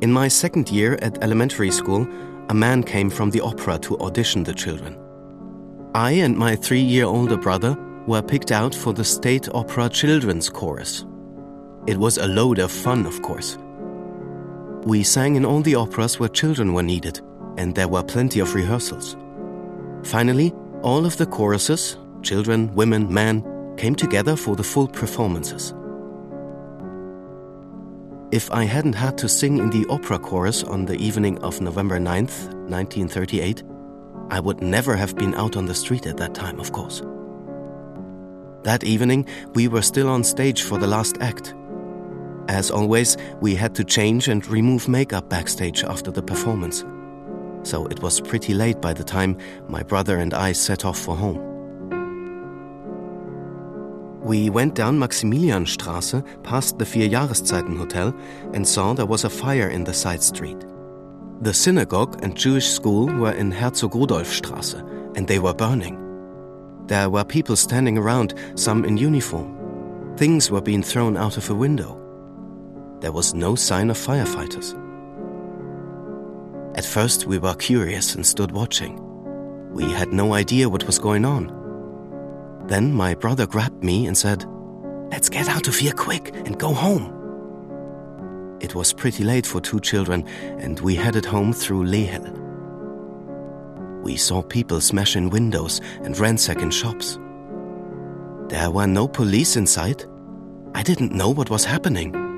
In my second year at elementary school, a man came from the opera to audition the children. I and my 3-year older brother were picked out for the State Opera Children's Chorus. It was a load of fun, of course. We sang in all the operas where children were needed, and there were plenty of rehearsals. Finally, all of the choruses, children, women, men, came together for the full performances. If I hadn't had to sing in the opera chorus on the evening of November 9th, 1938, I would never have been out on the street at that time, of course. That evening, we were still on stage for the last act. As always, we had to change and remove makeup backstage after the performance. So it was pretty late by the time my brother and I set off for home. We went down Maximilianstraße past the Vier Jahreszeiten Hotel and saw there was a fire in the side street. The synagogue and Jewish school were in Herzog-Rudolf-Straße, and they were burning. There were people standing around, some in uniform. Things were being thrown out of a window. There was no sign of firefighters. At first we were curious and stood watching. We had no idea what was going on. Then my brother grabbed me and said, "Let's get out of here quick and go home." It was pretty late for 2 children, and we headed home through Lehel. We saw people smash in windows and ransack in shops. There were no police in sight. I didn't know what was happening.